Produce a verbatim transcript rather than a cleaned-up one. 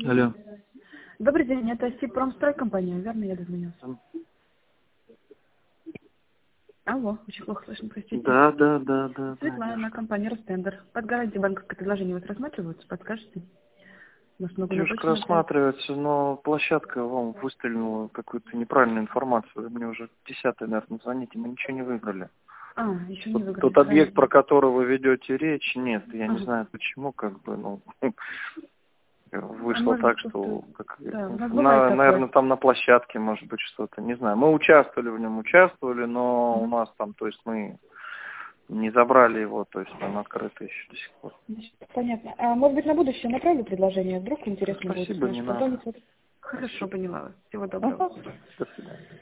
Алло. Добрый день, это Сибпромстрой компания, верно я дозвонилась? Алло, очень плохо слышно, простите. Да, да, да, да. Светлана, да, компания Ростендер. Под гарантией банковское предложение у вас рассматриваются, подскажете? У нас много Девушка напочных. рассматривается, но площадка вам выстрелила какую-то неправильную информацию. Мне уже десятый, наверное, звоните, мы ничего не выбрали. А, еще не Тот, выиграли. тот объект, про Хорошо. который вы ведете речь, нет, я не Ага. знаю почему, как бы, ну, А вышло может так, просто... что, как, Да, у нас бывает на, такое. наверное, там на площадке, может быть, что-то, не знаю. Мы участвовали в нем, участвовали, но у Угу. нас там, то есть мы не забрали его, то есть он открытый еще до сих пор. Понятно. А может быть на будущее направлю предложение? Вдруг Да, интересно будет спасибо, узнать, не что потом... надо. Хорошо, Спасибо. поняла вас. Всего доброго. Ага. До свидания.